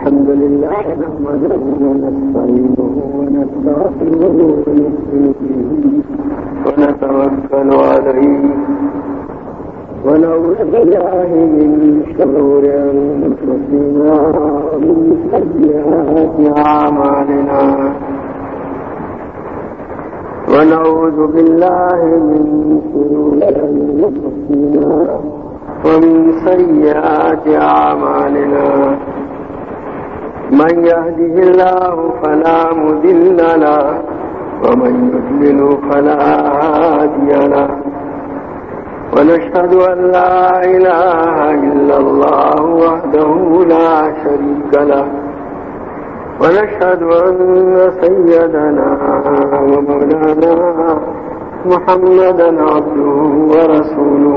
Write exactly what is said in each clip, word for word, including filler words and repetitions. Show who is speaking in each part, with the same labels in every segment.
Speaker 1: الحمد لله نحمده ونستعينه ونستغفره ونؤمن به ونتوكل عليه ونعوذ بالله من شرور أنفسنا ومن سيئات أعمالنا ونعوذ بالله من شرور أنفسنا ومن سيئات أعمالنا من يهده الله فلا مضل له ومن يضلل فلا هادي له ونشهد أن لا إله إلا الله وحده لا شريك له ونشهد أن سيدنا ومولانا محمدا عبده ورسوله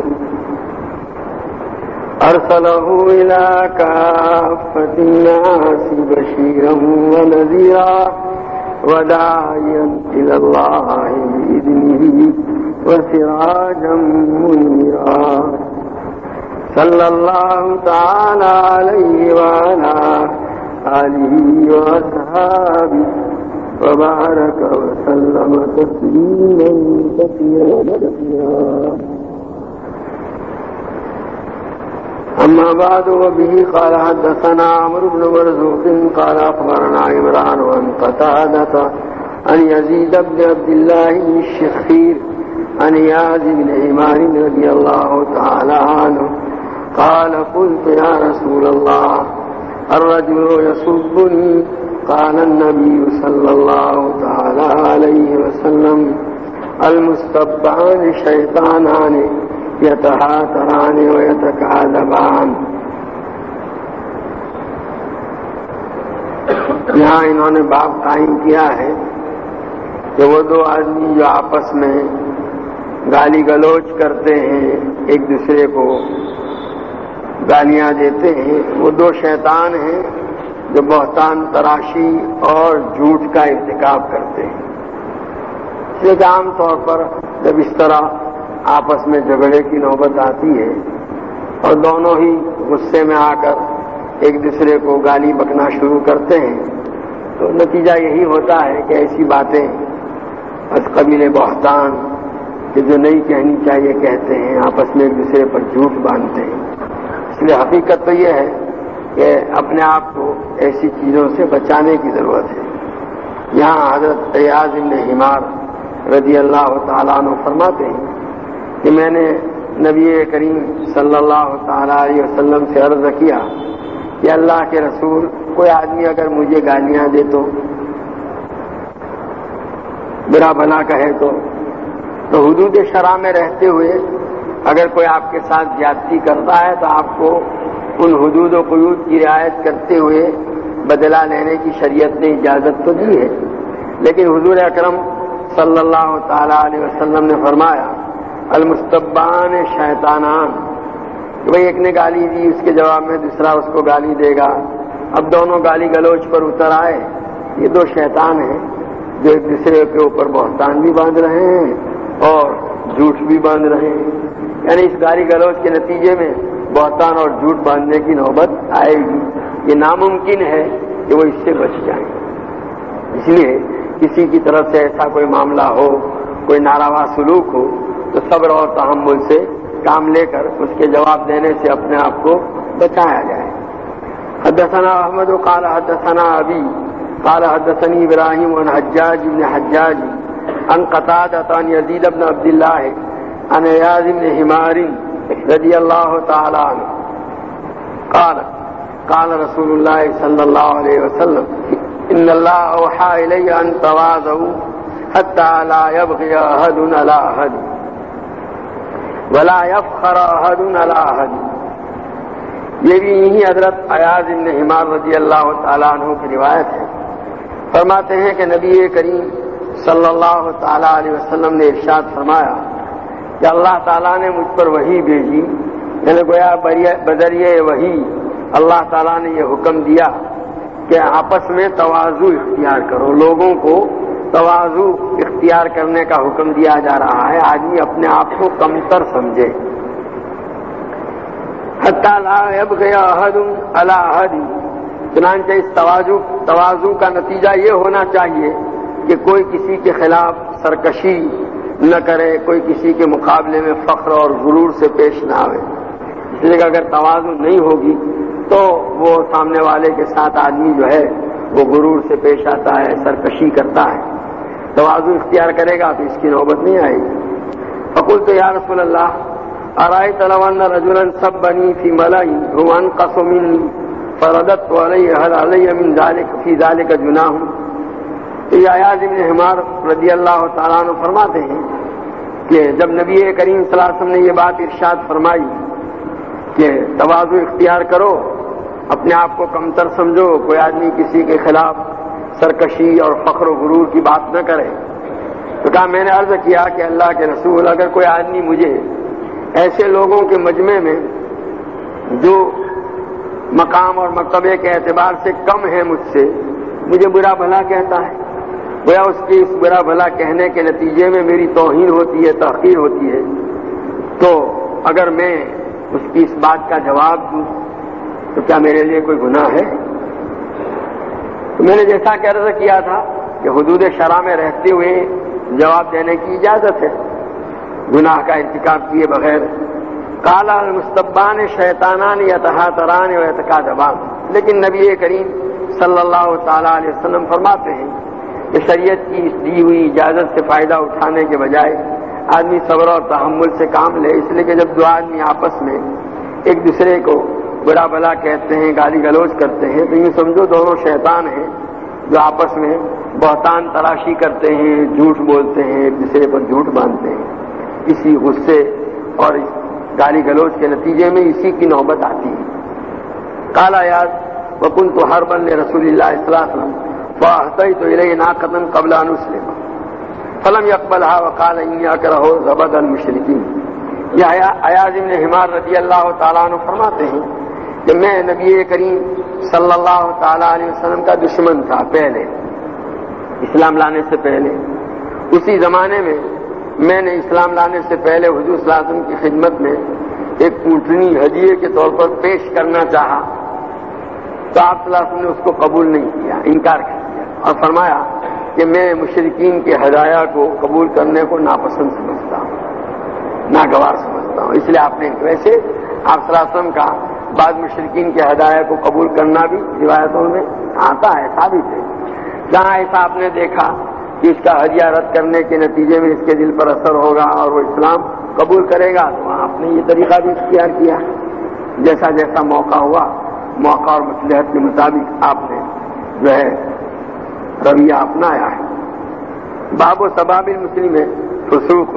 Speaker 1: أرسله إلى كافة الناس بشيرا ونذيرا وداعيا إلى الله بإذنه وسراجا منيرا صلى الله تعالى عليه وعلى آله وأصحابه وبارك وسلم تسليما كثيرا كثيرا. أما بعد وبه قال حدثنا عمرو بن مرزوق قال أخبرنا عمران عن قتادة عن يزيد بن عبد الله بن الشخير عن إياس بن عمار رضي الله تعالى عنه قال قلت يا رسول الله الرجل يسبني قال النبي صلى الله تعالى عليه وسلم المستبعان شيطانان يتحاتران ويتكاذبان. یہاں انہوں نے باب قائم کیا ہے کہ وہ دو آدمی جو آپس میں گالی گلوچ کرتے ہیں، ایک دوسرے کو گالیاں دیتے ہیں، وہ دو شیطان ہیں جو بہتان تراشی اور جھوٹ کا ارتکاب کرتے ہیں. اس لیے کہ عام طور پر جب اس طرح آپس میں جھگڑے کی نوبت آتی ہے اور دونوں ہی غصے میں آ کر ایک دوسرے کو گالی بکنا شروع کرتے ہیں تو نتیجہ یہی ہوتا ہے کہ ایسی باتیں از قبیل بہتان کہ جو نہیں کہنی چاہیے کہتے ہیں، آپس میں ایک دوسرے پر جھوٹ باندھتے ہیں. اس لیے حقیقت تو یہ ہے کہ اپنے آپ کو ایسی چیزوں سے بچانے کی ضرورت ہے. یہاں حضرت ایاز بن حمار رضی اللہ تعالیٰ عنہ فرماتے ہیں کہ میں نے نبی کریم صلی اللہ تعالیٰ علیہ وسلم سے عرض کیا کہ اللہ کے رسول، کوئی آدمی اگر مجھے گالیاں دے تو، برا بھلا کہے تو تو حدود شرع میں رہتے ہوئے اگر کوئی آپ کے ساتھ زیادتی کرتا ہے تو آپ کو ان حدود و قیود کی رعایت کرتے ہوئے بدلہ لینے کی شریعت نے اجازت تو دی ہے، لیکن حضور اکرم صلی اللہ تعالیٰ علیہ وسلم نے فرمایا المستبان شیطانان، کہ بھئی ایک نے گالی دی، اس کے جواب میں دوسرا اس کو گالی دے گا، اب دونوں گالی گلوچ پر اتر آئے. یہ دو شیطان ہیں جو ایک دوسرے کے اوپر بہتان بھی باندھ رہے ہیں اور جھوٹ بھی باندھ رہے ہیں. یعنی اس گالی گلوچ کے نتیجے میں بہتان اور جھوٹ باندھنے کی نوبت آئے گی. یہ ناممکن ہے کہ وہ اس سے بچ جائیں. اس لیے کسی کی طرف سے ایسا کوئی معاملہ ہو، کوئی ناروا سلوک ہو تو صبر اور تحمل سے کام لے کر اس کے جواب دینے سے اپنے آپ کو بچایا جائے. حدثنا احمد قال حدثنا ابی قال حدثني ابراہیم عن حجاج بن حجاج عن قتادة عن یزید بن عبد الله عن ایاز بن حمار رضی اللہ تعالی عنہ قال قال رسول اللہ صلی اللہ علیہ وسلم ان اللہ اوحى الی ان تواضعوا حتى لا يبغي احد على احد ولا يفخر احد على احد. یہ بھی یہی حضرت ایاز بن حمار رضی اللہ تعالیٰ عنہ کی روایت ہے. فرماتے ہیں کہ نبی کریم صلی اللہ تعالیٰ علیہ وسلم نے ارشاد فرمایا کہ اللہ تعالیٰ نے مجھ پر وحی بھیجی، یعنی گویا بذریعہ وحی اللہ تعالیٰ نے یہ حکم دیا کہ آپس میں تواضع اختیار کرو. لوگوں کو تواضع اختیار کرنے کا حکم دیا جا رہا ہے. آدمی اپنے آپ کو کمتر سمجھے. حتی لا یبغی احد علی احد، چنانچہ اس تواضع تواضع کا نتیجہ یہ ہونا چاہیے کہ کوئی کسی کے خلاف سرکشی نہ کرے، کوئی کسی کے مقابلے میں فخر اور غرور سے پیش نہ آئے. اس لیے کہ اگر تواضع نہیں ہوگی تو وہ سامنے والے کے ساتھ آدمی جو ہے وہ غرور سے پیش آتا ہے، سرکشی کرتا ہے. تواضع اختیار کرے گا تو اس کی نوبت نہیں آئے گی. فقلت یا رسول اللہ ارأيت لو ان رجلا سبني في ملأ هو انقص مني فرددت عليه هل علي من ذلك في ذلك جناح؟ یہ ایاز بن حمار رضی اللہ تعالیٰ عنہ فرماتے ہیں کہ جب نبی کریم صلی اللہ علیہ وسلم نے یہ بات ارشاد فرمائی کہ تواضع اختیار کرو، اپنے آپ کو کمتر سمجھو، کوئی آدمی کسی کے خلاف سرکشی اور فخر و غرور کی بات نہ کرے، تو کہا میں نے عرض کیا کہ اللہ کے رسول، اگر کوئی آدمی مجھے ایسے لوگوں کے مجمع میں جو مقام اور مرتبے کے اعتبار سے کم ہے مجھ سے، مجھے برا بھلا کہتا ہے، گویا اس کی اس برا بھلا کہنے کے نتیجے میں میری توہین ہوتی ہے، تحقیر ہوتی ہے، تو اگر میں اس کی اس بات کا جواب دوں تو کیا میرے لیے کوئی گناہ ہے؟ تو میں نے جیسا کہ عرض کیا تھا کہ حدود شرع میں رہتے ہوئے جواب دینے کی اجازت ہے، گناہ کا ارتکاب کیے بغیر. قال المستبان شیطانان یتہاتران و یتکاذبان، لیکن نبی کریم صلی اللہ تعالی علیہ وسلم فرماتے ہیں کہ شریعت کی اس دی ہوئی اجازت سے فائدہ اٹھانے کے بجائے آدمی صبر اور تحمل سے کام لے. اس لیے کہ جب دو آدمی آپس میں ایک دوسرے کو برا بھلا کہتے ہیں، گالی گلوچ کرتے ہیں، تو یوں سمجھو دونوں شیطان ہیں جو آپس میں بہتان تراشی کرتے ہیں، جھوٹ بولتے ہیں، ایک دوسرے پر جھوٹ باندھتے ہیں. اسی غصے اور اس گالی گلوچ کے نتیجے میں اسی کی نوبت آتی ہے. قال ایاز وکنت حربا لرسول اللہ صلی اللہ علیہ وسلم فاحتیت الیہ ناقۃ قبل ان اسلم فلم يقبلها وقال انی اکرہ زبد المشرکین. یہ ایاز بن حمار رضی اللہ تعالیٰ عنہ فرماتے ہیں کہ میں نبی کریم صلی اللہ تعالیٰ علیہ وسلم کا دشمن تھا پہلے، اسلام لانے سے پہلے. اسی زمانے میں میں نے اسلام لانے سے پہلے حضور صلی اللہ علیہ وسلم کی خدمت میں ایک اونٹنی ہدیے کے طور پر پیش کرنا چاہا تو آپ صلی اللہ علیہ وسلم نے اس کو قبول نہیں کیا، انکار کر دیا اور فرمایا کہ میں مشرکین کے ہدایہ کو قبول کرنے کو ناپسند سمجھتا ہوں، ناگوار سمجھتا ہوں. اس لیے آپ نے ویسے آپ صلی اللہ علیہ وسلم کا بعض مشرکین کے ہدایہ کو قبول کرنا بھی روایتوں میں آتا ہے، ثابت ہے. جہاں ایسا آپ نے دیکھا کہ اس کا ہدیہ رد کرنے کے نتیجے میں اس کے دل پر اثر ہوگا اور وہ اسلام قبول کرے گا، تو آپ نے یہ طریقہ بھی اختیار کیا. جیسا جیسا موقع ہوا، موقع اور مصلحت کے مطابق آپ نے جو ہے رویہ اپنایا ہے. باب و سباب المسلم فسوق،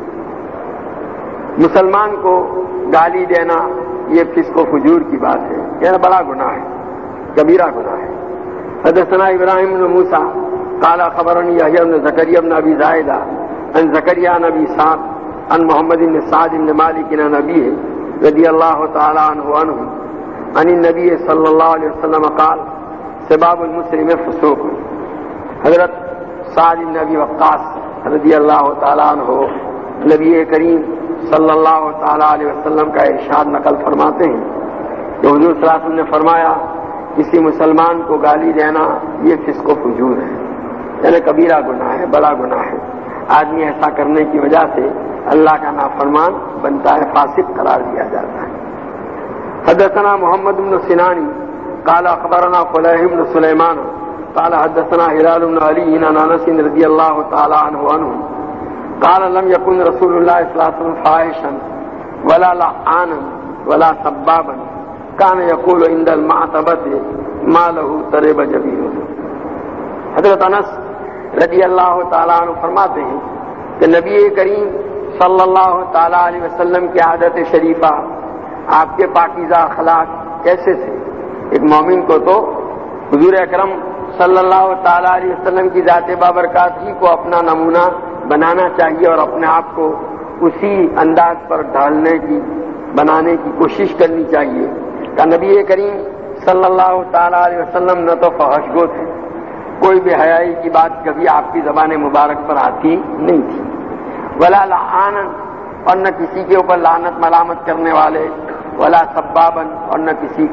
Speaker 1: مسلمان کو گالی دینا یہ فسق و فجور کی بات ہے، یہ بڑا گناہ ہے، کبیرہ گناہ ہے. حدثنا ابراہیم بن موسیٰ قال خبرني يحيى بن زكريا بن ابي زائدة عن زكريا بن ابي سعد عن محمد بن سعد بن مالك عن ابيه رضي الله تعالى عنه عنه عن النبي صلى الله عليه وسلم قال سباب المسلم فسوق. حضرت سعد بن ابی وقاص رضی اللہ تعالیٰ عنہ نبی کریم صلی اللہ تعالیٰ علیہ وسلم کا ارشاد نقل فرماتے ہیں کہ حضور صلی اللہ علیہ وسلم نے فرمایا کسی مسلمان کو گالی دینا یہ فسق و فجور ہے، یعنی کبیرہ گناہ ہے، بڑا گناہ ہے. آدمی ایسا کرنے کی وجہ سے اللہ کا نافرمان بنتا ہے، فاسق قرار دیا جاتا ہے. حدثنا محمد بن سنانی قال اخبرنا فلیح بن سلیمان قال حدثنا ہلال بن علی عن انس رضی اللہ تعالی عنہ عنہ قال لم يكن رسول الله صلی اللہ علیہ وسلم فاحشا ولا لعانا ولا سبابا كان يقول عند المعتبة ما له ترب جبينه. حضرت انس رضی اللہ تعالیٰ عنہ فرماتے ہیں کہ نبی کریم صلی اللہ تعالیٰ علیہ وسلم کی عادت شریفہ، آپ کے پاکیزہ اخلاق کیسے تھے؟ ایک مومن کو تو حضور اکرم صلی اللہ تعالیٰ علیہ وسلم کی ذات بابرکات ہی کو اپنا نمونہ بنانا چاہیے اور اپنے آپ کو اسی انداز پر ڈھالنے کی بنانے کی کوشش کرنی چاہیے. کہ نبی کریم صلی اللہ تعالیٰ علیہ وسلم نہ تو فحش گو تھے، کوئی بھی حیائی کی بات کبھی آپ کی زبان مبارک پر آتی نہیں تھی، ولا لعانا اور نہ کسی کے اوپر لعنت ملامت کرنے والے، ولا سبابا اور نہ کسی کو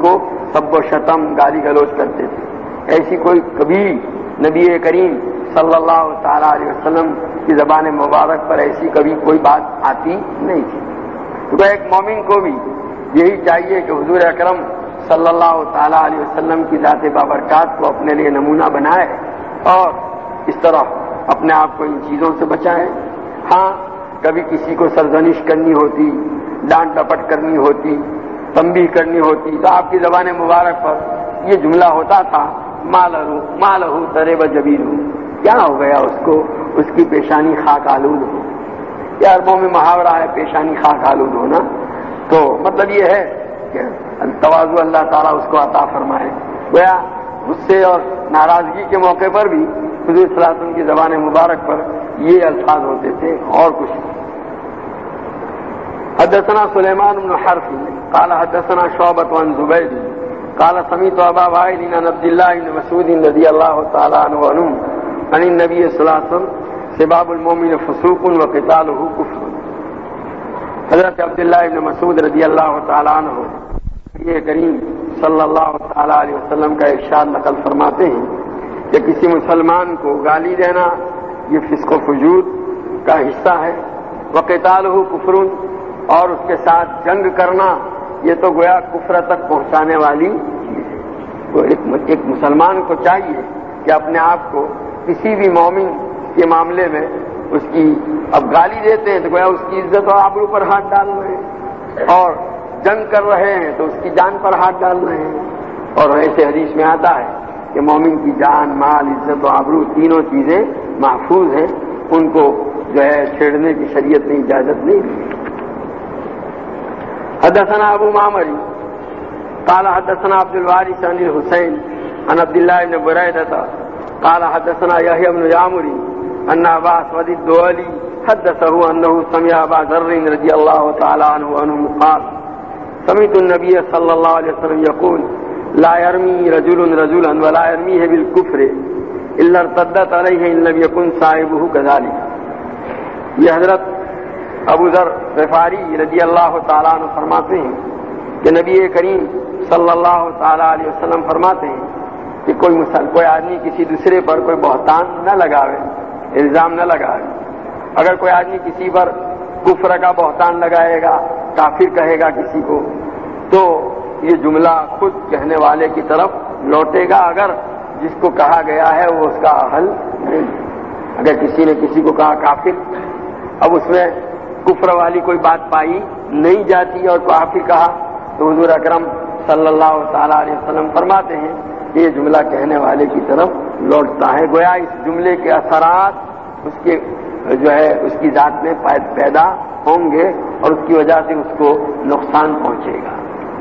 Speaker 1: سب و شتم گالی گلوچ کرتے تھے. ایسی کوئی کبھی نبی کریم صلی اللہ تعالی علیہ وسلم کی زبان مبارک پر ایسی کبھی کوئی بات آتی نہیں تھی. تو ایک مومن کو بھی یہی چاہیے کہ حضور اکرم صلی اللہ تعالی علیہ وسلم کی ذات بابرکات کو اپنے لیے نمونہ بنائے اور اس طرح اپنے آپ کو ان چیزوں سے بچائے. ہاں کبھی کسی کو سرزنش کرنی ہوتی, ڈانٹ ڈپٹ کرنی ہوتی, تنبیہ کرنی ہوتی تو آپ کی زبان مبارک پر یہ جملہ ہوتا تھا مالہو مالہو ترب جبینہ, کیا ہو گیا اس کو, اس کی پیشانی خاک آلود ہو. یہ عربوں میں محاورہ ہے پیشانی خاک آلود ہونا. تو مطلب یہ ہے کہ تواضع اللہ تعالیٰ اس کو عطا فرمائے. گویا غصے اور ناراضگی کے موقع پر بھی حضور صلی اللہ علیہ وسلم کی زبان مبارک پر یہ الفاظ ہوتے تھے اور کچھ. حدثنا سلیمان بن حرب قال حدثنا شعبۃ عن زبید قال سمعت ابا وائل عن عبد الله بن مسعود رضی اللہ تعالی عنہ عن النبي صلی اللہ علیہ وسلم سباب المؤمن فسوق وقتاله کفر. حضرت عبداللہ بن مسعود رضی اللہ تعالی عنہ یہ کریم صلی اللہ تعالی علیہ وسلم کا ارشاد نقل فرماتے ہیں کہ کسی مسلمان کو گالی دینا یہ فسق و فجور کا حصہ ہے. وقتالہ کفر, اور اس کے ساتھ جنگ کرنا یہ تو گویا کفر تک پہنچانے والی چیز ہے. تو ایک مسلمان کو چاہیے کہ اپنے آپ کو کسی بھی مومن کے معاملے میں اس کی اب گالی دیتے ہیں تو گویا اس کی عزت اور آبرو پر ہاتھ ڈال رہے ہیں, اور جنگ کر رہے ہیں تو اس کی جان پر ہاتھ ڈال رہے ہیں. اور ایسے حدیث میں آتا ہے کہ مومن کی جان, مال, عزت و آبرو تینوں چیزیں محفوظ ہیں, ان کو جو ہے چھیڑنے کی شریعت نے اجازت نہیں دی. حدثنا ابو معمر قال حدثنا عبد الوارث عن الحسين عن عبد الله بن بريدة قال حدثنا يحيى بن يعمر ان ابا اسود الدولي حدثه انه سمع ابا ذر رضي الله تعالى عنه انه قال سمعت النبي صلى الله عليه وسلم يقول لا يرمي رجل رجلا ولا يرميه بالكفر الا ارتدت عليه ان لم يكن صاحبه كذلك. یہ حضرت ابو ذر غفاری رضی اللہ تعالیٰ عنہ فرماتے ہیں کہ نبی کریم صلی اللہ تعالیٰ علیہ وسلم فرماتے ہیں کہ کوئی مسل کوئی آدمی کسی دوسرے پر کوئی بہتان نہ لگاوے, الزام نہ لگائے. اگر کوئی آدمی کسی پر کفر کا بہتان لگائے گا, کافر کہے گا کسی کو, تو یہ جملہ خود کہنے والے کی طرف لوٹے گا اگر جس کو کہا گیا ہے وہ اس کا حل نہیں. اگر کسی نے کسی کو کہا کافر, اب اس میں کفر والی کوئی بات پائی نہیں جاتی اور کافر کہا تو حضور اکرم صلی اللہ تعالی علیہ وسلم فرماتے ہیں کہ یہ جملہ کہنے والے کی طرف لوٹتا ہے. گویا اس جملے کے اثرات اس کے جو ہے اس کی ذات میں پیدا ہوں گے اور اس کی وجہ سے اس کو نقصان پہنچے گا.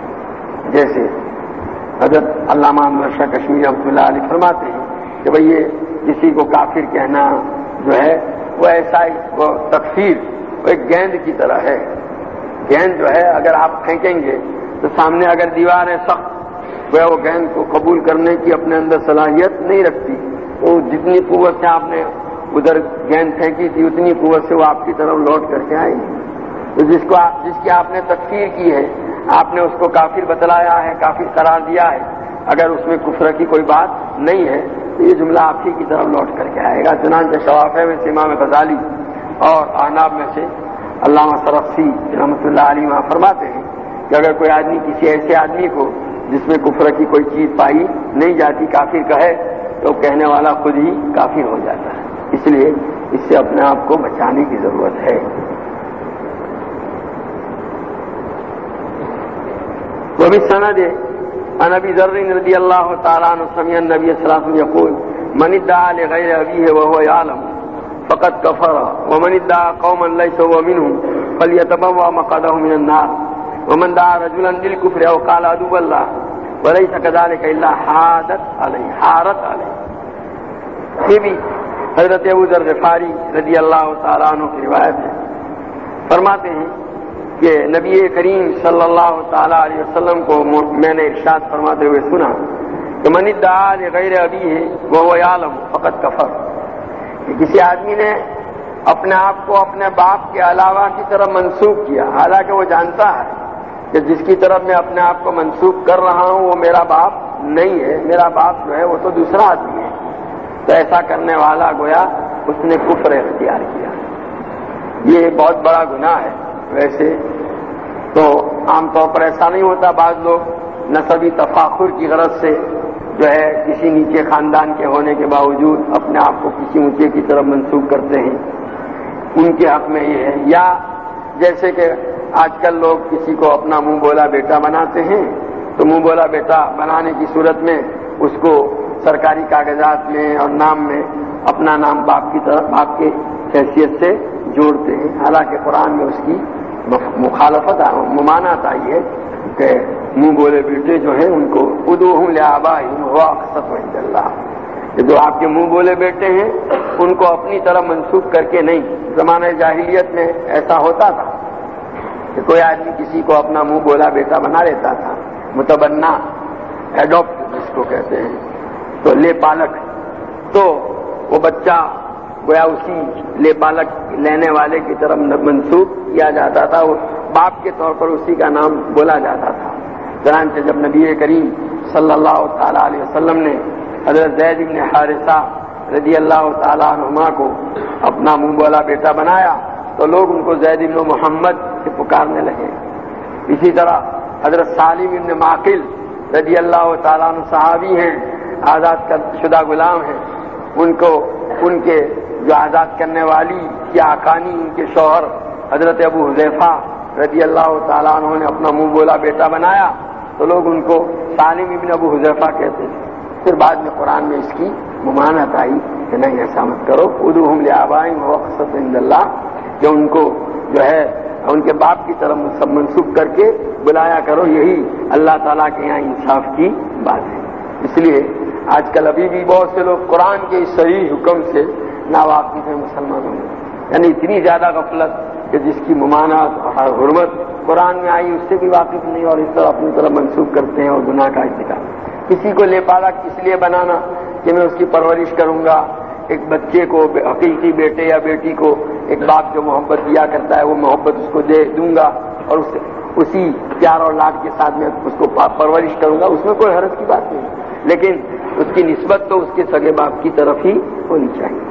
Speaker 1: جیسے حضرت علامہ شاہ کشمیری رحمۃ اللہ علیہ فرماتے ہیں کہ بھئی یہ کسی کو کافر کہنا جو ہے وہ ایسا وہ تکفیر وہ ایک گیند کی طرح ہے. گیند جو ہے اگر آپ پھینکیں گے تو سامنے اگر دیوار ہے سخت, وہ گیند کو قبول کرنے کی اپنے اندر صلاحیت نہیں رکھتی, تو جتنی قوت سے آپ نے ادھر گیند پھینکی تھی اتنی قوت سے وہ آپ کی طرف لوٹ کر کے آئے گی. تو جس کو آپ جس کی آپ نے تکفیر کی ہے, آپ نے اس کو کافر بتلایا ہے, کافر قرار دیا ہے, اگر اس میں کفر کی کوئی بات نہیں ہے تو یہ جملہ آپ ہی کی طرف لوٹ کر کے آئے گا. چنانچہ شوافع میں سے امام غزالی اور احناف میں سے علامہ سرخسی رحمۃ اللہ علیہ وہاں فرماتے ہیں کہ اگر کوئی آدمی کسی ایسے آدمی کو جس میں کفر کی کوئی چیز پائی نہیں جاتی کافر کہے تو کہنے والا خود ہی کافر ہو جاتا ہے. اس لیے اس سے اپنے آپ کو بچانے کی ضرورت ہے. وبالسند عن ابي ذر رضي الله تعالى عنه سمع النبي صلى الله عليه وسلم يقول من ادعى لغير ابيه وهو يعلم فقد كفر ومن ادعى قوما ليس هو منهم فليتبوأ مقعده من النار ومن دعا رجلا للكفر او قال عدو الله وليس كذلك الا حادت عليه حارت عليه. یہ بھی حضرت ابو ذر غفاری رضی اللہ تعالیٰ عنہ کی روایت ہے. فرماتے ہیں کہ نبی کریم صلی اللہ تعالیٰ علیہ وسلم کو میں نے ارشاد فرماتے ہوئے سنا کہ من ادعا لغیر ابیہ وہو یعلم فقد کفر, کہ کسی آدمی نے اپنے آپ کو اپنے باپ کے علاوہ کی طرف منسوب کیا حالانکہ وہ جانتا ہے کہ جس کی طرف میں اپنے آپ کو منسوب کر رہا ہوں وہ میرا باپ نہیں ہے، میرا باپ جو ہے وہ تو دوسرا آدمی ہے، تو ایسا کرنے والا گویا اس نے کفر اختیار کیا۔ یہ بہت بڑا گناہ ہے۔ ویسے تو عام طور پر ایسا نہیں ہوتا، بعض لوگ نسبی تفاخر کی غرض سے جو ہے کسی نیچے خاندان کے ہونے کے باوجود اپنے آپ کو کسی اونچے کی طرف منسوب کرتے ہیں، ان کے حق میں یہ ہے۔ یا جیسے کہ آج کل لوگ کسی کو اپنا منہ بولا بیٹا بناتے ہیں، تو منہ بولا بیٹا بنانے کی صورت میں اس کو سرکاری کاغذات میں اور نام میں اپنا نام باپ کی طرف باپ کے حیثیت سے جوڑتے ہیں، حالانکہ قرآن میں اس کی مخالفت ممانعت آئی ہے کہ منہ بولے بیٹے جو ہیں ان کو ادعوہم لآبائہم ہوا اقسط عند اللہ، کہ جو آپ کے منہ بولے بیٹے ہیں ان کو اپنی طرح منسوب کر کے نہیں۔ زمانہ جاہلیت میں ایسا ہوتا تھا کہ کوئی آدمی کسی کو اپنا منہ بولا بیٹا بنا لیتا تھا، متبنہ، ایڈاپٹ جس کو کہتے ہیں، تو لے پالک، تو وہ بچہ گویا اسی لے پالک لینے والے کی طرف منسوب کیا جاتا تھا، وہ باپ کے طور پر اسی کا نام بولا جاتا تھا۔ چنانچہ جب نبی کریم صلی اللہ تعالی علیہ وسلم نے حضرت زید بن حارثہ رضی اللہ تعالی عنہما کو اپنا منہ بولا بیٹا بنایا تو لوگ ان کو زید بن محمد سے پکارنے لگے۔ اسی طرح حضرت سالم بن معقل رضی اللہ تعالیٰ عنہ صحابی ہیں، آزاد شدہ غلام ہیں، ان کو ان کے جو آزاد کرنے والی یا آقانی ان کے شوہر حضرت ابو حذیفہ رضی اللہ تعالیٰ عنہ نے اپنا منہ بولا بیٹا بنایا تو لوگ ان کو سالم ابن ابو حذیفہ کہتے تھے۔ پھر بعد میں قرآن میں اس کی ممانعت آئی کہ نہیں ایسا مت کرو، ادعوہم لآبائہم ہوا اقسط عند اللہ، کہ ان کو جو ہے ان کے باپ کی طرف منسوب کر کے بلایا کرو، یہی اللہ تعالیٰ کے یہاں انصاف کی بات ہے۔ اس لیے آج کل ابھی بھی بہت سے لوگ قرآن کے اس صحیح حکم سے ناواقف ہیں مسلمانوں میں، یعنی اتنی زیادہ غفلت کہ جس کی ممانعت اور حرمت قرآن میں آئی اس سے بھی واقف نہیں، اور اس طرح اپنی طرف منسوب کرتے ہیں اور گناہ کا ارتکاب۔ کسی کو لے پالا اس لیے بنانا کہ میں اس کی پرورش کروں گا، ایک بچے کو حقیقی بیٹے یا بیٹی کو ایک باپ جو محبت دیا کرتا ہے وہ محبت اس کو دے دوں گا اور اس اسی پیار اور لاڈ کے ساتھ میں اس کو پرورش کروں گا، اس میں کوئی حرج کی بات نہیں، لیکن اس کی نسبت تو اس کے سگے باپ کی طرف ہی ہونی چاہیے۔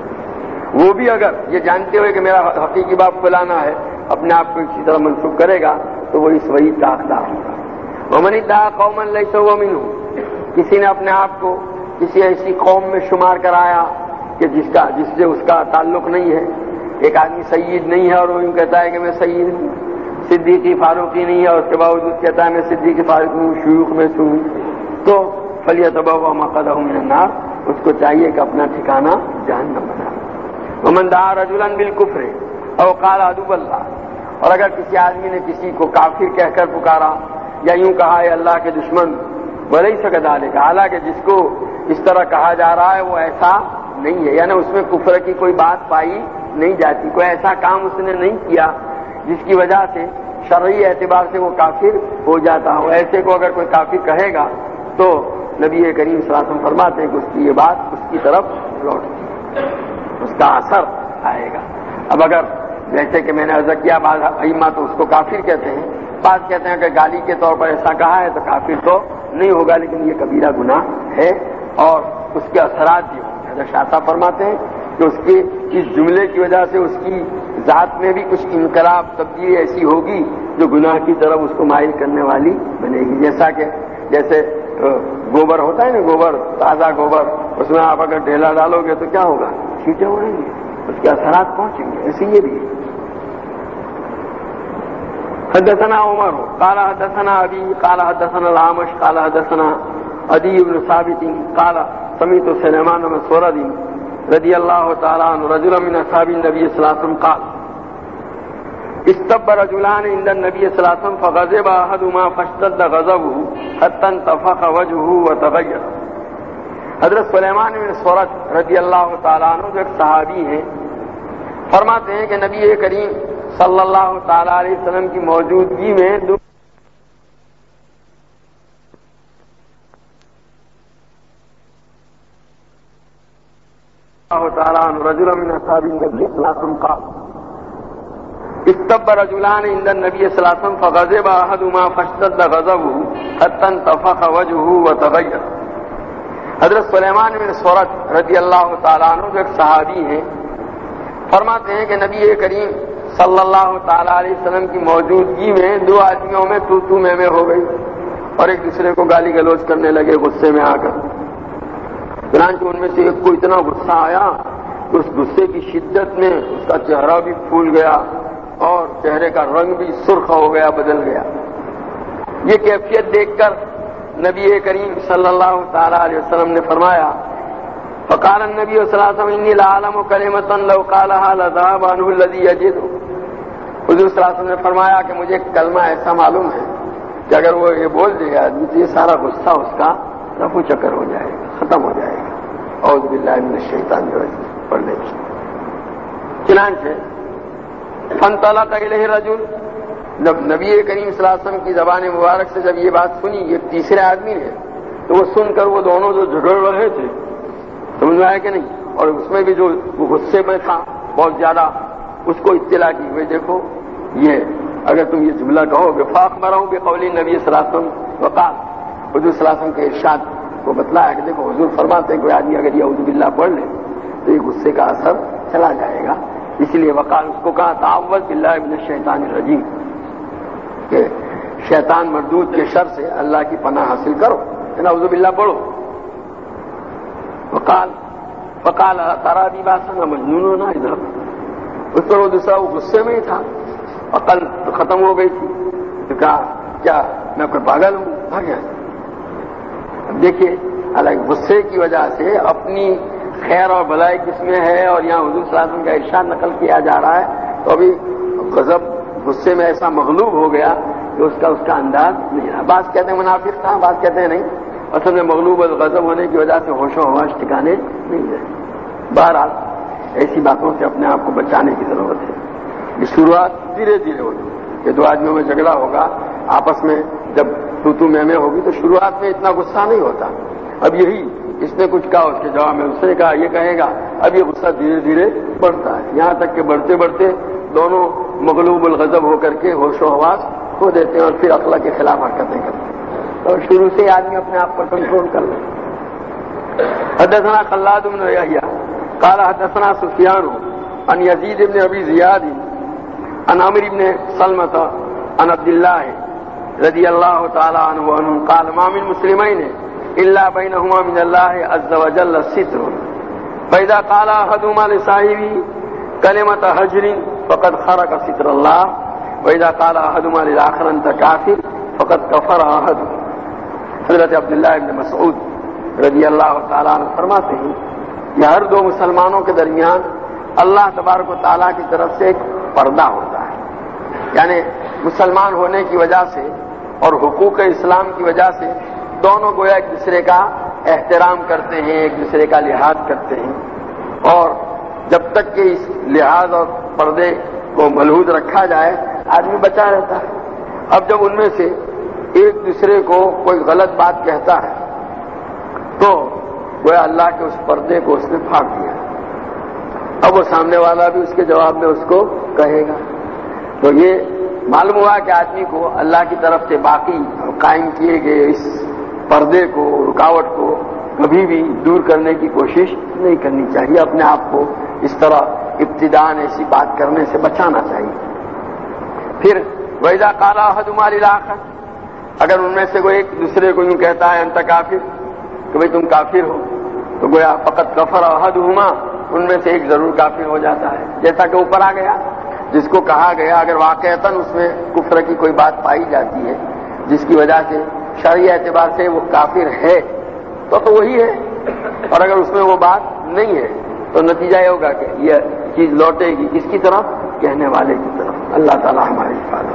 Speaker 1: وہ بھی اگر یہ جانتے ہوئے کہ میرا حقیقی باپ فلانا ہے اپنے آپ کو اسی طرح منسوب کرے گا تو وہ اس وحید کا حقدار ہوگا۔ ومن ادعى قوما ليس هو منهم، کسی نے اپنے آپ کو کسی ایسی قوم میں شمار کرایا کہ جس کا جس سے اس کا تعلق نہیں ہے، ایک آدمی سید نہیں ہے اور وہ یوں کہتا ہے کہ میں سید ہوں، صدیقی فاروقی نہیں ہے اور اس کے باوجود کہتا ہے میں صدیقی فاروقی ہوں، شیوخ میں ہوں، تو فلیتبوأ مقعدہ من النار، اس کو چاہیے کہ اپنا ٹھکانہ جہنم بنا۔ ومن دعا رجلا بالکفر او قال عدو اللہ، اور اگر کسی آدمی نے کسی کو کافر کہہ کر پکارا یا یوں کہا ہے اللہ کے دشمن، ولیس کذالک، حالانکہ جس کو اس طرح کہا جا رہا ہے وہ ایسا نہیں ہے، یعنی اس میں کفر کی کوئی بات پائی نہیں جاتی، کوئی ایسا کام اس نے نہیں کیا جس کی وجہ سے شرعی اعتبار سے وہ کافر ہو جاتا ہو۔ ایسے کو اگر کوئی کافر کہے گا تو نبی کریم صلی اللہ علیہ وسلم فرماتے ہیں کہ اس کی یہ بات اس کی طرف لوٹتی ہے، اس کا اثر آئے گا۔ اب اگر جیسے کہ میں نے عرض کیا بعض ائمہ تو اس کو کافر کہتے ہیں، بعض کہتے ہیں کہ گالی کے طور پر ایسا کہا ہے تو کافر تو نہیں ہوگا، لیکن یہ کبیرہ گناہ ہے اور اس کے اثرات بھی ہوں گے۔ حضرت شاہ صاحب فرماتے ہیں کہ اس کے اس جملے کی وجہ سے اس کی ذات میں بھی کچھ انقلاب تبدیلی ایسی ہوگی جو گناہ کی طرف اس کو مائل کرنے والی بنے گی، جیسا کہ جیسے گوبر ہوتا ہے نا، گوبر تازہ گوبر، اس میں آپ اگر ڈھیلا ڈالو گے تو کیا ہوگا، چھینٹیں اڑیں گے، اس کے اثرات پہنچیں گے، ایسے یہ بھی ہے۔ حدثنا عمر قال حدثنا ابي قال حدثنا الاعمش قال حدثنا عدي بن ثابت قال سمعت سليمان بن سورد رضي الله تعالى عنه رجلا من اصحاب النبي صلى الله عليه وسلم قال استب رجلان عند النبي صلى الله عليه وسلم فغضب احدهما فاشتد غضبه حتى انتفخ وجهه وتغير۔ حضرت سلیمان بن سورد رضی اللہ تعالیٰ عنہ جو ایک صحابی ہیں، فرماتے ہیں کہ نبی کریم صلی اللہ تعالیٰ علیہ وسلم کی موجودگی میں دو اللہ تعالیٰ عنہ رجل من اصحاب النبی صلی اللہ علیہ وسلم قال، استب رجلان عند النبي صلى الله عليه وسلم فغضب احدهما فاشتد غضبه حتى انتفخ وجهه وتغير. حضرت سلیمان بن سورت رضی اللہ تعالیٰ عنہ جو ایک صحابی ہیں، فرماتے ہیں کہ نبی کریم صلی اللہ تعالیٰ علیہ وسلم کی موجودگی میں دو آدمیوں میں تو تو میں میں ہو گئی اور ایک دوسرے کو گالی گلوچ کرنے لگے غصے میں آ کر. چنانچہ ان میں سے ایک کو اتنا غصہ آیا کہ اس غصے کی شدت میں اس کا چہرہ بھی پھول گیا اور چہرے کا رنگ بھی سرخ ہو گیا، بدل گیا. یہ کیفیت دیکھ کر نبی کریم صلی اللہ تعالی علیہ وسلم نے فرمایا فقال النبی صلی اللہ علیہ وسلم انی لعلم کلمۃ لو قالها لذهب عنه الذي يجد. حضور صلی اللہ علیہ وسلم نے فرمایا کہ مجھے کلمہ ایسا معلوم ہے کہ اگر وہ یہ بول دے گا آدمی تو یہ سارا غصہ اس کا رفع چکر ہو جائے گا، ختم ہو جائے گا. اعوذ باللہ من الشیطان الرجیم پڑھنے کی. چنانچہ فانطلق الیہ رجل، جب نبی کریم صلی اللہ علیہ وسلم کی زبان مبارک سے جب یہ بات سنی یہ تیسرے آدمی نے، تو وہ سن کر وہ دونوں جو جھگڑ رہے تھے، سمجھ میں آیا کہ نہیں، اور اس میں بھی جو وہ غصے میں تھا بہت زیادہ، اس کو اطلاع کی ہوئی دیکھو یہ اگر تم یہ جملہ کہو گے فاخبرہم بقول نبی صلی اللہ علیہ وسلم وقال، حضور صلی اللہ علیہ وسلم کے ارشاد کو بتلایا کہ دیکھو حضور فرماتے ہیں کوئی آدمی اگر یہ اعوذ باللہ پڑھ لے تو یہ غصے کا اثر چلا جائے گا. اس لیے وقال اس کو کہا تعوذ باللہ من الشیطان الرجیم کہ شیطان مردود کے شر سے اللہ کی پناہ حاصل کرو، اعوذ باللہ پڑھو. وقال فقال ترى بي باسنا مجنون ادھر، اس پر وہ دوسرا وہ غصے میں ہی تھا، عقل ختم ہو گئی تھی، تو کہا کیا میں کوئی پاگل ہوں، بھاگ گیا. اب دیکھیے الگ غصے کی وجہ سے اپنی خیر اور بلائی کس میں ہے، اور یہاں حضور صلی اللہ علیہ وسلم کا ارشاد نقل کیا جا رہا ہے تو ابھی غضب غصے میں ایسا مغلوب ہو گیا کہ اس کا اس کا انداز نہیں رہا. بعض کہتے ہیں منافق تھا، بعض کہتے ہیں نہیں، اصل میں مغلوب الغضب ہونے کی وجہ سے ہوش و حواس ٹھکانے نہیں رہے. بہرحال ایسی باتوں سے اپنے آپ کو بچانے کی ضرورت ہے. یہ شروعات دھیرے دھیرے ہوگی کہ دو آدمیوں میں جھگڑا ہوگا آپس میں، جب تو تو میں میں ہوگی تو شروعات میں اتنا غصہ نہیں ہوتا. اب یہی اس نے کچھ کہا، اس کے جواب میں اس نے کہا، یہ کہے گا، اب یہ غصہ دھیرے دھیرے بڑھتا ہے یہاں تک کہ بڑھتے بڑھتے دونوں مغلوب الغضب ہو کر کے ہوش و حواس کھو دیتے ہیں اور پھر عقل کے خلاف حرکتیں کرتے ہیں. اور شروع سے آدمی اپنے آپ پر کنٹرول کر لے. حدثنا خلاد بن یحییٰ قال حدثنا سفیان عن یزید بن ابی زیاد عن عمرو بن سلمۃ عن عبد الله رضی اللہ تعالی عنہ عنہ قال ما من مسلمین الا بینهما من الله عز وجل ستر فاذا قال احدهما لصاحبه كلمة هجر فقد خرق ستر الله واذا قال احدهما للاخر انت كافر فقد كفر احدهما. حضرت عبداللہ ابن مسعود رضی اللہ تعالیٰ عنہ فرماتے ہیں کہ ہر دو مسلمانوں کے درمیان اللہ تبارک و تعالیٰ کی طرف سے ایک پردہ ہوتا ہے، یعنی مسلمان ہونے کی وجہ سے اور حقوق اسلام کی وجہ سے دونوں گویا ایک دوسرے کا احترام کرتے ہیں، ایک دوسرے کا لحاظ کرتے ہیں، اور جب تک کہ اس لحاظ اور پردے کو ملحوظ رکھا جائے آدمی بچا رہتا ہے. اب جب ان میں سے ایک دوسرے کو کوئی غلط بات کہتا ہے تو گویا اللہ کے اس پردے کو اس نے پھاڑ دیا. اب وہ سامنے والا بھی اس کے جواب میں اس کو کہے گا. تو یہ معلوم ہوا کہ آدمی کو اللہ کی طرف سے باقی قائم کیے گئے اس پردے کو، رکاوٹ کو کبھی بھی دور کرنے کی کوشش نہیں کرنی چاہیے. اپنے آپ کو اس طرح ابتداءً ایسی بات کرنے سے بچانا چاہیے. پھر وَإِذَا قَالَ أَحَدُهُمَا لِلْآخَرِ، اگر ان میں سے کوئی ایک دوسرے کو یوں کہتا ہے انت کافر، کہ بھئی تم کافر ہو، تو گویا فقط کفر احدہما، ان میں سے ایک ضرور کافر ہو جاتا ہے. جیسا کہ اوپر آ گیا جس کو کہا گیا اگر واقعتاً اس میں کفر کی کوئی بات پائی جاتی ہے جس کی وجہ سے شرعی اعتبار سے وہ کافر ہے تو تو وہی ہے، اور اگر اس میں وہ بات نہیں ہے تو نتیجہ یہ ہوگا کہ یہ چیز لوٹے گی کس کی طرف؟ کہنے والے کی طرف. اللہ تعالیٰ ہماری حفاظت.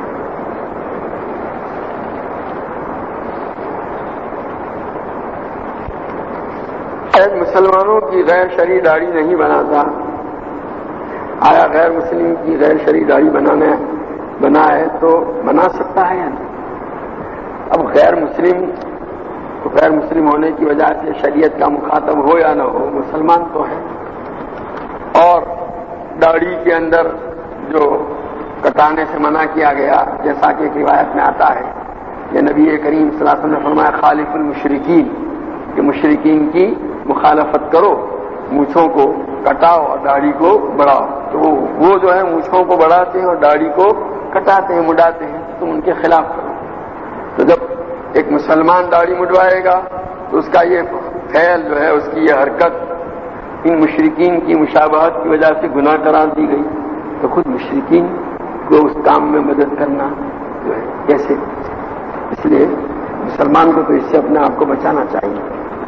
Speaker 1: مسلمانوں کی غیر شرعی داڑھی نہیں بناتا، آیا غیر مسلم کی غیر شرعی داڑھی بنانے بنا ہے تو بنا سکتا ہے یا نہیں؟ اب غیر مسلم غیر مسلم ہونے کی وجہ سے شریعت کا مخاطب ہو یا نہ ہو مسلمان تو ہے، اور داڑھی کے اندر جو کٹانے سے منع کیا گیا، جیسا کہ ایک روایت میں آتا ہے کہ نبی کریم صلی اللہ علیہ وسلم نے فرمایا خالف المشرکین، کہ مشرکین کی مخالفت کرو، مونچھوں کو کٹاؤ اور داڑھی کو بڑھاؤ۔ تو وہ جو ہے مونچھوں کو بڑھاتے ہیں اور داڑھی کو کٹاتے ہیں، مڈاتے ہیں، تم ان کے خلاف کرو۔ تو جب ایک مسلمان داڑھی مڈوائے گا تو اس کا یہ فعل جو ہے، اس کی یہ حرکت ان مشرکین کی مشابہت کی وجہ سے گناہ قرار دی گئی، تو خود مشرکین کو اس کام میں مدد کرنا جو ہے کیسے؟ اس لیے مسلمان کو تو اس سے اپنے آپ کو بچانا چاہیے۔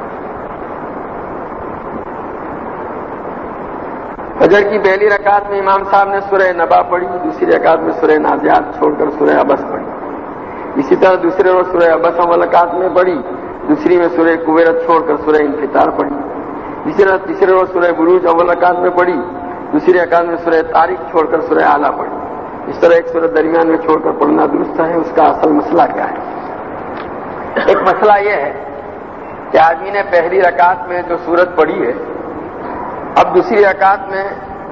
Speaker 1: فجر کی پہلی رکعت میں امام صاحب نے سورہ نبا پڑھی، دوسری رکعت میں سورہ نازعات چھوڑ کر سورہ عبس پڑھی۔ اسی طرح دوسرے روز سورہ عبس اول رکعت میں پڑھی، دوسری میں سورہ کویرت چھوڑ کر سورہ انفطار پڑھی۔ اسی طرح تیسرے روز سورہ بروج اول رکعت میں پڑھی، دوسری رکعت میں سورہ طارق چھوڑ کر سورہ اعلیٰ پڑھی۔ اس طرح ایک سورہ درمیان میں چھوڑ کر پڑھنا درست ہے۔ اس کا اصل مسئلہ کیا ہے؟ ایک مسئلہ یہ ہے کہ آدمی نے پہلی رکعت میں جو سورت پڑھی ہے، اب دوسری رکعت میں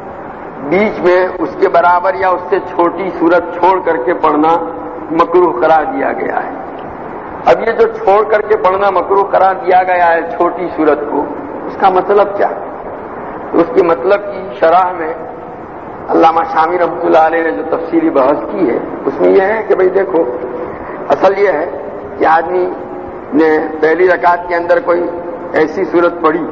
Speaker 1: بیچ میں اس کے برابر یا اس سے چھوٹی سورت چھوڑ کر کے پڑھنا مکروہ قرار دیا گیا ہے۔ اب یہ جو چھوڑ کر کے پڑھنا مکروہ قرار دیا گیا ہے چھوٹی سورت کو، اس کا مطلب کیا ہے؟ تو اس کے مطلب کی شرح میں علامہ شامی رحمۃ اللہ علیہ نے جو تفصیلی بحث کی ہے، اس میں یہ ہے کہ بھئی دیکھو، اصل یہ ہے کہ آدمی نے پہلی رکعت کے اندر کوئی ایسی سورت پڑھی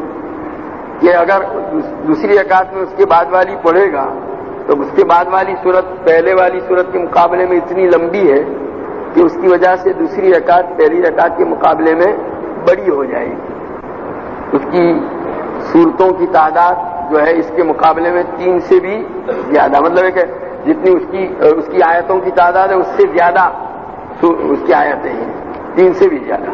Speaker 1: کہ اگر دوسری رکعت میں اس کے بعد والی پڑھے گا تو اس کے بعد والی سورت پہلے والی سورت کے مقابلے میں اتنی لمبی ہے کہ اس کی وجہ سے دوسری رکعت پہلی رکعت کے مقابلے میں بڑی ہو جائے گی۔ اس کی سورتوں کی تعداد جو ہے اس کے مقابلے میں تین سے بھی زیادہ، مطلب ہے کہ جتنی اس کی اس کی آیتوں کی تعداد ہے اس سے زیادہ اس کی آیتیں ہیں، تین سے بھی زیادہ،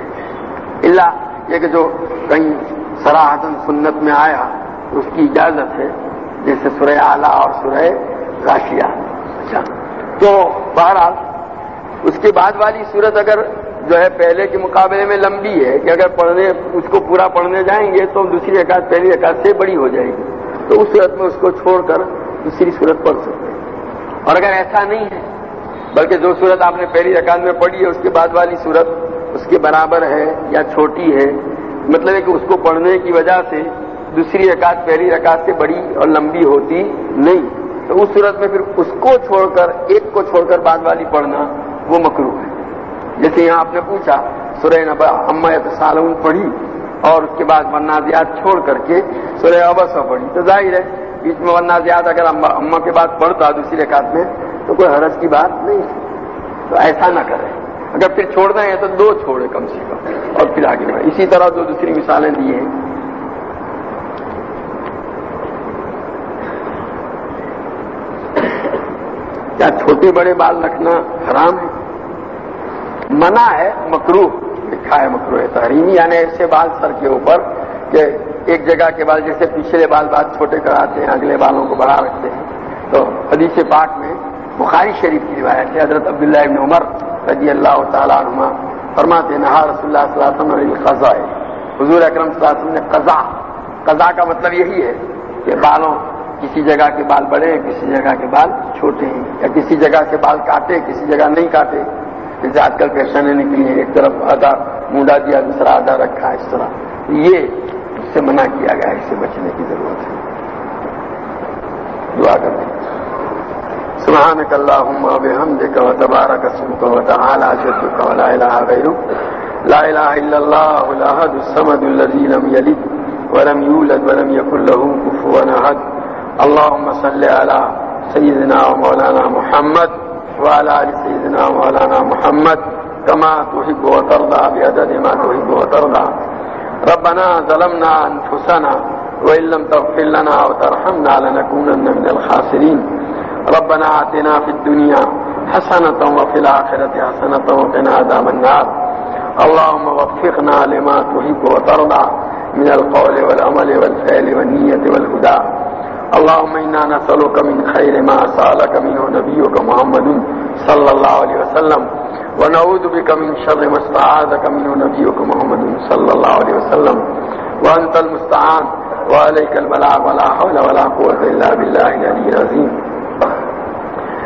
Speaker 1: الا یہ کہ جو کہیں صراحتاً سنت میں آیا تو اس کی اجازت ہے، جیسے سورہ اعلیٰ اور سورہ غاشیہ۔ اچھا، تو بہرحال اس کے بعد والی صورت اگر جو ہے پہلے کے مقابلے میں لمبی ہے کہ اگر پڑھنے اس کو پورا پڑھنے جائیں گے تو دوسری رکعت پہلی رکعت سے بڑی ہو جائے گی، تو اس صورت میں اس کو چھوڑ کر دوسری صورت پڑھ سکتے ہیں۔ اور اگر ایسا نہیں ہے بلکہ جو صورت آپ نے پہلی رکعت میں پڑھی ہے اس کے بعد والی صورت اس کے برابر ہے یا چھوٹی ہے، مطلب ہے کہ اس کو پڑھنے کی وجہ سے دوسری رکعت پہلی رکعت سے بڑی اور لمبی ہوتی نہیں، تو اس صورت میں پھر اس کو چھوڑ کر ایک کو چھوڑ کر بعد والی پڑھنا وہ مکروہ ہے۔ جیسے یہاں آپ نے پوچھا سورہ نبا عما یتساءلون پڑھی اور اس کے بعد والنازعات چھوڑ کر کے سورہ عبس پڑھی، تو ظاہر ہے بیچ میں والنازعات اگر اما کے بعد پڑھتا دوسری رکعت میں تو کوئی حرج کی بات نہیں ہے، تو ایسا نہ کرے۔ اگر پھر چھوڑنا ہے تو دو چھوڑے کم سے کم اور پھر آگے بڑھے۔ اسی طرح جو دوسری مثالیں دی ہیں، کیا چھوٹے بڑے بال رکھنا حرام ہے؟ منع ہے، مکروہ لکھا ہے، مکروہ تحریمی، یعنی ایسے بال سر کے اوپر کہ ایک جگہ کے بال جیسے پچھلے بال بات چھوٹے کراتے ہیں اگلے بالوں کو بڑا رکھتے ہیں۔ تو حدیث پاک میں بخاری شریف کی روایت ہے، حضرت عبداللہ ابن عمر رضی اللہ تعالیٰ عنہما فرماتے ہیں نہا رسول اللہ صلی اللہ علیہ وسلم القضاء، حضور اکرم صلی اللہ علیہ وسلم نے قضاء، قضاء کا مطلب یہی ہے کہ بالوں کسی جگہ کے بال بڑے ہیں کسی جگہ کے بال چھوٹے ہیں، یا کسی جگہ کے بال کاٹے کسی جگہ نہیں کاٹے، جیسے آج کل فیشنیں نکلی ہیں، ایک طرف آدھا مونڈا دیا دوسرا آدھا رکھا، اس طرح یہ اس سے منع کیا گیا ہے، اس سے بچنے کی ضرورت ہے۔ دعا کرتے ہیں سبحانك اللهم وبحمدك وتبارك اسمك وتعالى جدك ولا اله غيرك، لا اله الا الله الاحد الصمد الذي لم يلد ولم يولد ولم يكن له كفوا احد۔ اللهم صل على سيدنا ومولانا محمد وعلى ال سيدنا ومولانا محمد كما تحب وترضى بعدد ما تحب وترضى۔ ربنا ظلمنا انفسنا وان لم تغفر لنا وترحمنا لنكونن من الخاسرين۔ ربنا آتنا في الدنيا حسنة وفي الآخرة حسنة وقنا عذاب النار۔ اللهم وفقنا لما تحب وترضى من القول والعمل والفعل والنية والهدى۔ اللهم إنا نسألك من خير ما سألك منه نبيك محمد صلى الله عليه وسلم، ونعوذ بك من شر ما استعاذك منه نبيك محمد صلى الله عليه وسلم، وأنت المستعان وعليك البلاغ ولا حول ولا قوة إلا بالله العلي العظيم۔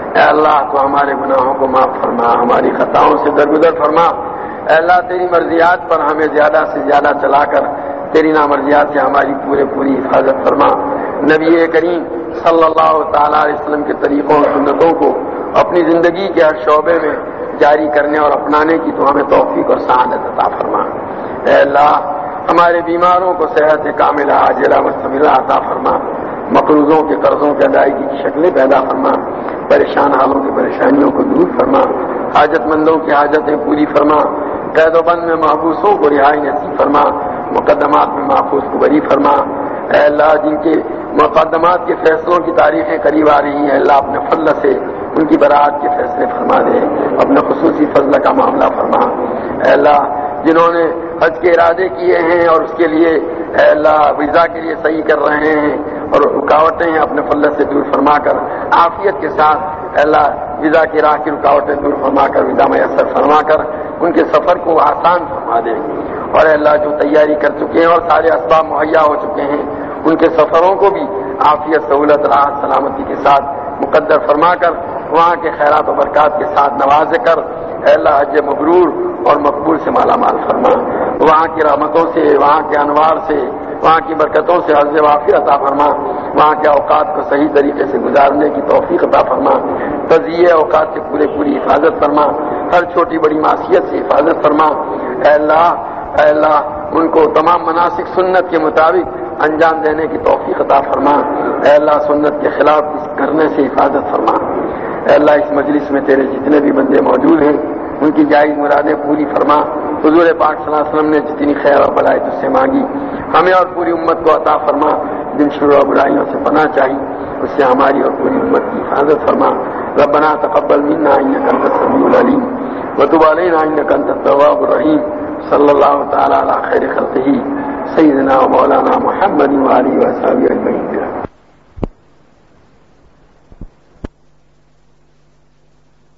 Speaker 1: اے اللہ تو ہمارے گناہوں کو معاف فرما، ہماری خطاؤں سے درگزر فرما۔ اے اللہ تیری مرضیات پر ہمیں زیادہ سے زیادہ چلا کر تیری نامرضیات سے ہماری پورے پوری حفاظت فرما۔ نبی کریم صلی اللہ تعالی علیہ وسلم کے طریقوں اور سنتوں کو اپنی زندگی کے ہر شعبے میں جاری کرنے اور اپنانے کی تو ہمیں توفیق اور سعادت عطا فرما۔ اے اللہ ہمارے بیماروں کو صحت کاملہ عاجلہ مستمرہ عطا فرما، مقروضوں کے قرضوں کی ادائیگی کی شکلیں پیدا فرما، پریشان حالوں کی پریشانیوں کو دور فرما، حاجت مندوں کی حاجتیں پوری فرما، قید و بند میں محبوسوں کو رہائی نصیب فرما، مقدمات میں محفوظ کو بری فرما۔ اے اللہ جن کے مقدمات کے فیصلوں کی تاریخیں قریب آ رہی ہیں، اللہ اپنے فضل سے ان کی برات کے فیصلے فرما دے، اپنے خصوصی فضل کا معاملہ فرما۔ اے اللہ جنہوں نے حج کے ارادے کیے ہیں اور اس کے لیے اے اللہ ویزا کے لیے صحیح کر رہے ہیں اور رکاوٹیں ہیں، اپنے فضل سے دور فرما کر عافیت کے ساتھ اے اللہ ویزا کی راہ کی رکاوٹیں دور فرما کر ویزا میسر فرما کر ان کے سفر کو آسان فرما دے، اور اے اللہ جو تیاری کر چکے ہیں اور سارے اسباب مہیا ہو چکے ہیں ان کے سفروں کو بھی عافیت سہولت راحت سلامتی کے ساتھ مقدر فرما کر وہاں کے خیرات و برکات کے ساتھ نواز کر اے اللہ حج مبرور اور مقبول سے مالا مال فرما، وہاں کی رحمتوں سے، وہاں کے انوار سے، وہاں کی برکتوں سے حظ وافر عطا فرما، وہاں کے اوقات کو صحیح طریقے سے گزارنے کی توفیق عطا فرما، تضییع اوقات سے پورے پوری حفاظت فرما، ہر چھوٹی بڑی معصیت سے حفاظت فرما۔ اے اللہ اے اللہ ان کو تمام مناسک سنت کے مطابق انجام دینے کی توفیق عطا فرما۔ اے اللہ سنت کے خلاف کرنے سے حفاظت فرما۔ اے اللہ اس مجلس میں تیرے جتنے بھی بندے موجود ہیں ان کی جائز مرادیں پوری فرما۔ حضور پاک صلی اللہ علیہ وسلم نے جتنی خیر اور بلائی تجھ سے مانگی ہمیں اور پوری امت کو عطا فرما۔ جن شرور و برائیوں سے پناہ چاہی اس سے ہماری اور پوری امت کی حفاظت فرما۔ ربنا تقبل منا انک انت السمیع العلیم وتب علینا انک انت التواب الرحیم۔ صلی اللہ تعالی علی خیر خلقہ سیدنا و مولانا محمد و آلہ و صحبہ اجمعین۔